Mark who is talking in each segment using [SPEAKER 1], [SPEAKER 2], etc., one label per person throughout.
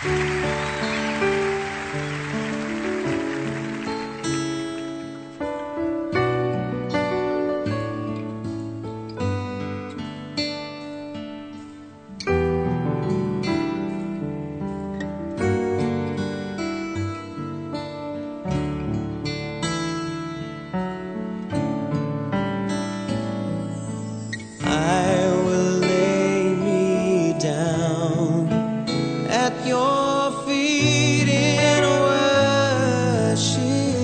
[SPEAKER 1] I will lay me down at your feet in worship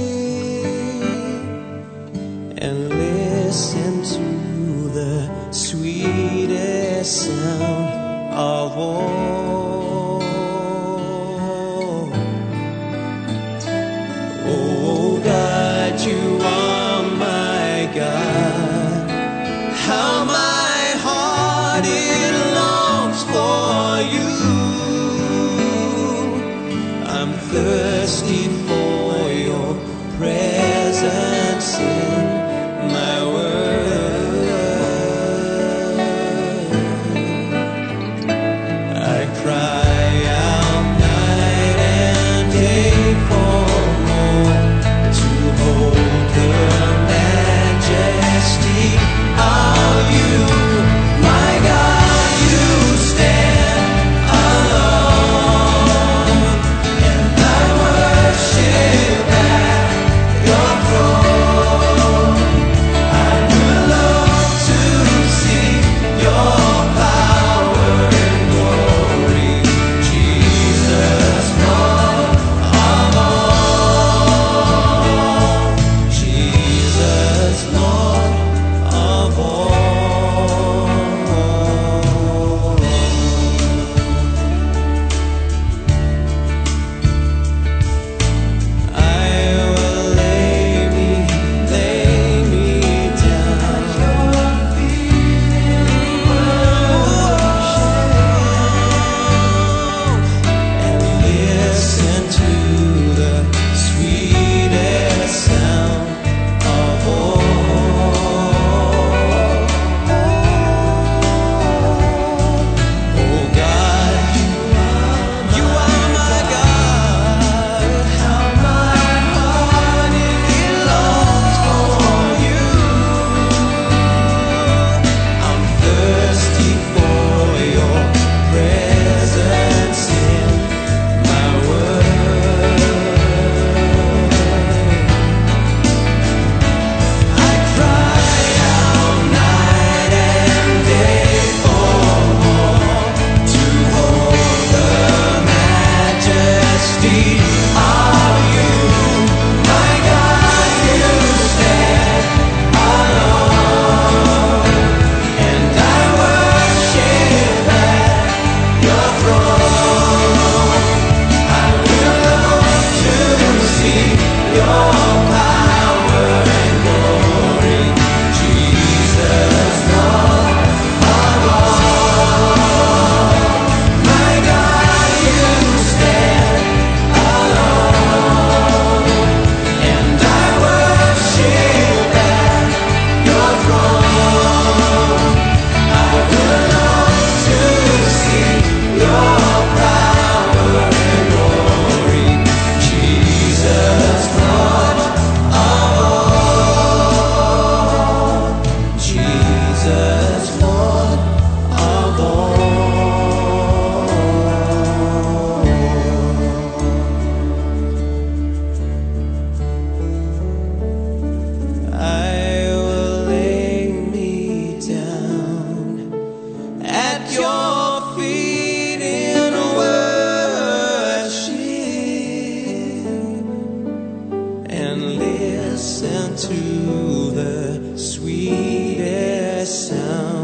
[SPEAKER 1] and listen to the sweetest sound of all. Oh God, you are my God. How my heart it longs for you. I'm thirsty for your presence in my world. I cry out night and day for more, to hold the majesty of you. My God, you stand alone, and I worship at your throne. I would love to see your power and glory, Jesus, Lord of all. Jesus, Lord of all. I will lay me down at your feet in worship and listen to the sweetest sound of all. Oh God, you are my God. How my heart it longs for you. I'm thirsty for your presence in my world. I cry out night and day for more, to hold the majesty of you. My God, you stand alone, and I worship at your throne. I will love to see your power and glory, Jesus, Lord of all. My God, you stand alone, and I worship at your throne. I would love to see your power and glory, Jesus, Lord of all. Jesus, Lord of all. I will lay me down at your feet in worship and listen to the sweetest sound